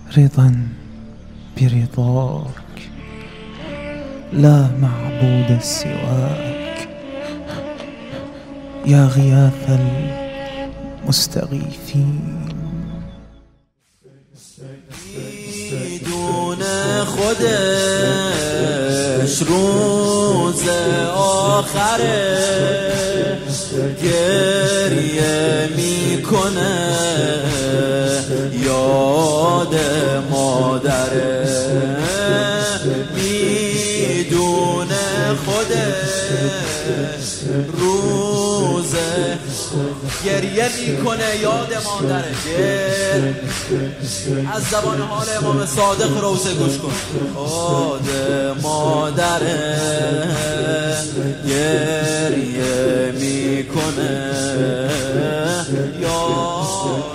رضا برضاك لا معبود سواك يا غياث المستغيثين. بدون خودش روز آخره گریه میکنه یاد مادره. بدون خودش روز گریه میکنه یاد مادره. از زبان حال امام صادق روزه گوش کن. یاد مادره گریه میکنه یاد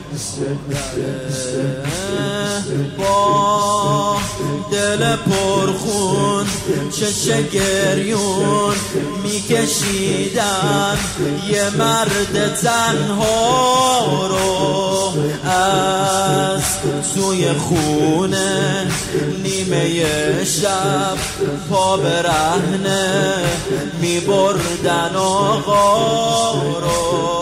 با دل پرخون چشم گریون میکشیدن یه مرد تنها رو از توی خونه نیمه شب پا برهنه میبردن آقا رو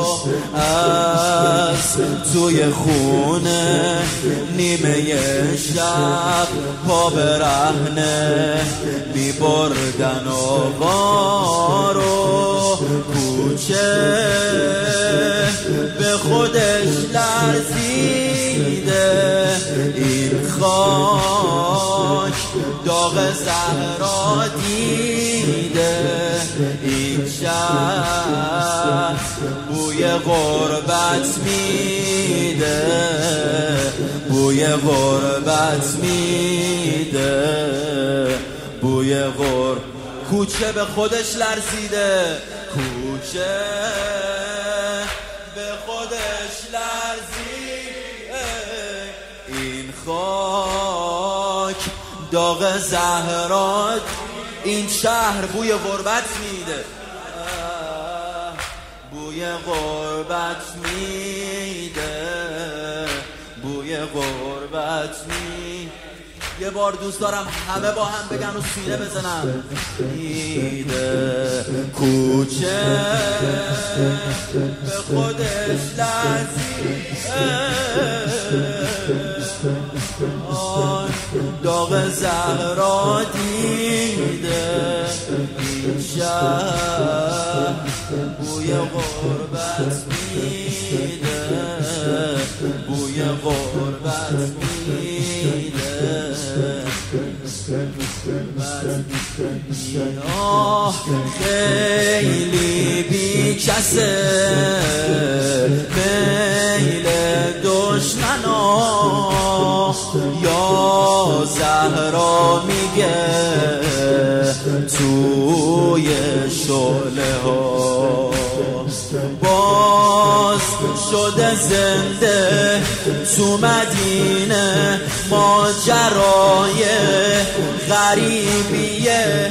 از توی خونه نیمه شب پا برهنه میبردن آقا رو. کوچه به خودش لرزیده این خاک داغ زهرا دیده این شهر بوی غربت میده بوی غربت میده بوی غربت. کوچه به خودش لرزیده کوچه به خودش لرزیده این خاک داغ زهرات این شهر بوی غربت میده بوی غربت میده بوی غربت میده. یه بار دوست دارم همه با هم بگن و سینه بزنم. میده کوچه به خودش لرزیده داغ زهرا دیده این شهر بوی غربت میده بوی غربت میده. خیلی بی کسه میل دشمنا یا زهرا میگه توی شعله ها باز شده زنده تو مدینه ماجرای غریبی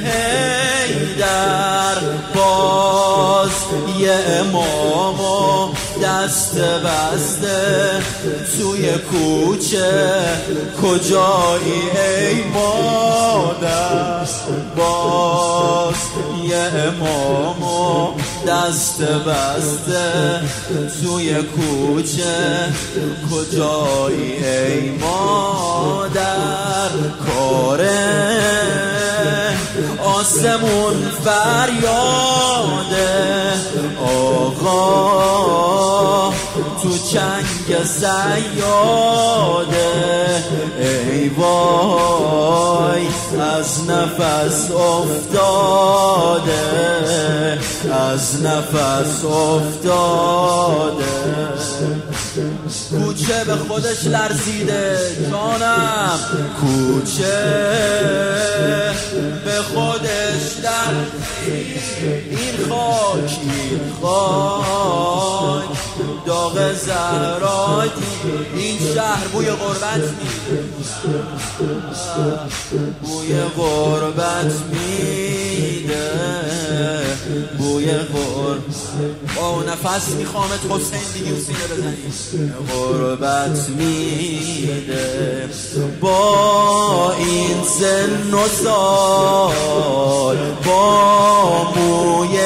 حیدر. باز یه امامو دست بسته توی کوچه کجایی ای مادر. باز یه امامو دست بسته توی کوچه کجایی ای مادر. کاره آسمون فریاده آقا تو چنگ صیاده ای وای از نفس افتاده از نفس افتاده. کوچه به خودش لرزیده جانم کوچه به خودش لرزیده این خاک داغ زهرادی این شهر بوی غربت میده بوی غربت میده بوی غربت. با نفس میخوامت حسین دیگه و سینه بزنی. غربت میده با این سن و سال، با موی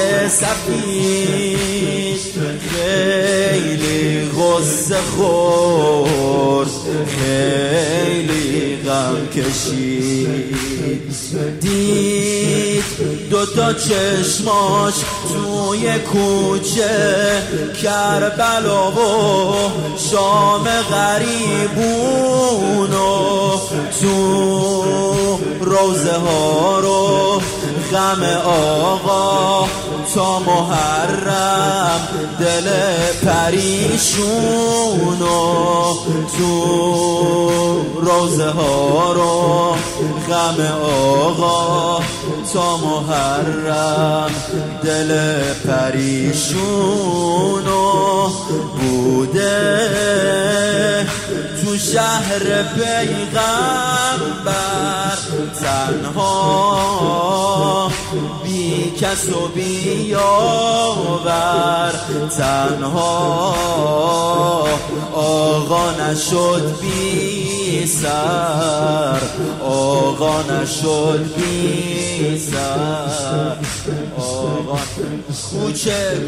سفید، خیلی غصه خورد، خیلی غم کشید. دید دوتا چشماش توی کوچه کربلا و شام غریبونو، تو روزه ها رو غم آقا تا محرم، دل پریشونو، تو روزه ها رو غم آقا تا محرم، دل پریشونو بوده. تو شهر پیغمبر تنها، بی کس و بی یاور، تنها آقا نشد بی سر، آقا نشد بی سر. آقا کوچه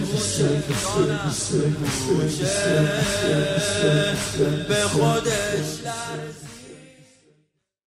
کوچه به خودش لرزید.